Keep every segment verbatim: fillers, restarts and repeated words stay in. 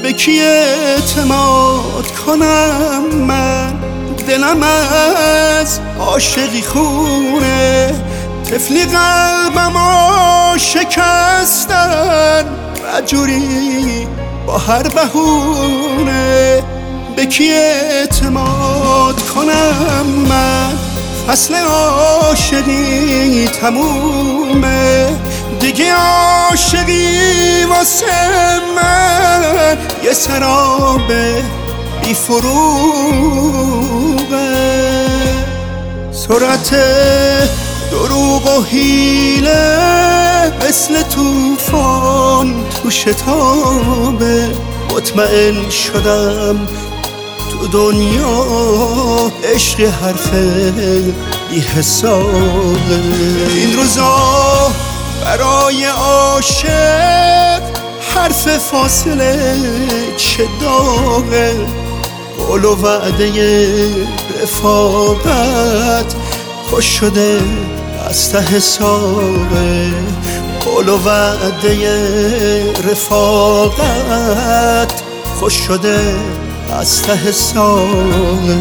به کی اعتماد کنم من؟ دلم از عاشقی خونه، طفلی قلبمو شکستن رجوری با هر بهونه. به کی اعتماد کنم من؟ فصل عاشقی تمومه، دیگه عاشقی واسه من یه سراب بی فروغه. سرعت دروغ و حیله مثل طوفان تو شتابه، مطمئن شدم تو دنیا عشق حرف بی حسابه. این روزا برای عاشق حرف فاصله چه داغه، قول و وعده رفاقت خوش شده از ته حسابه. قول و وعده رفاقت خوش شده از ته حسابه.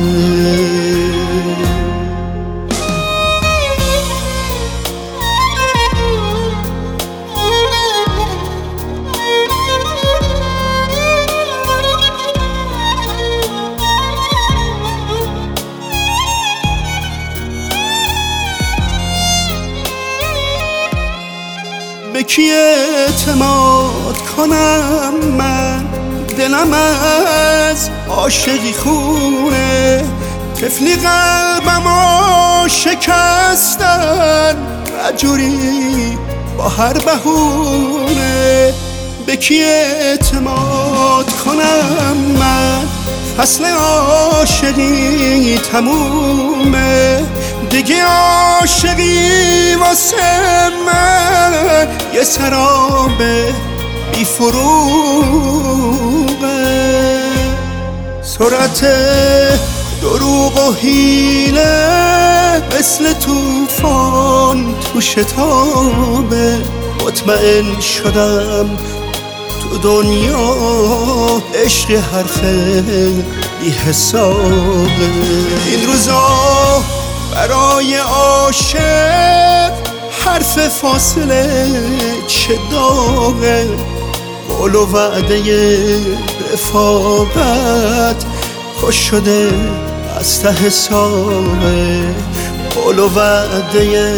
به کی اعتماد کنم من؟ دلم از عاشقی خونه، طفلی قلبمو شکستن رجوری با هر بهونه. به کی اعتماد کنم من؟ فصل عاشقی تمومه، دیگه عاشقی واسه من یه سراب بی فروغه. سرعت دروغ و حیله مثل طوفان تو شتابه، مطمئن شدم تو دنیا عشق حرف بی حسابه. این روزا برای عاشق حرف فاصله چه داغه، قول و وعده رفاقت خوش شده از ته حسابه. قول و وعده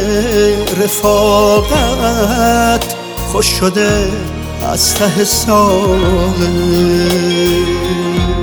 رفاقت خوش شده از ته حسابه.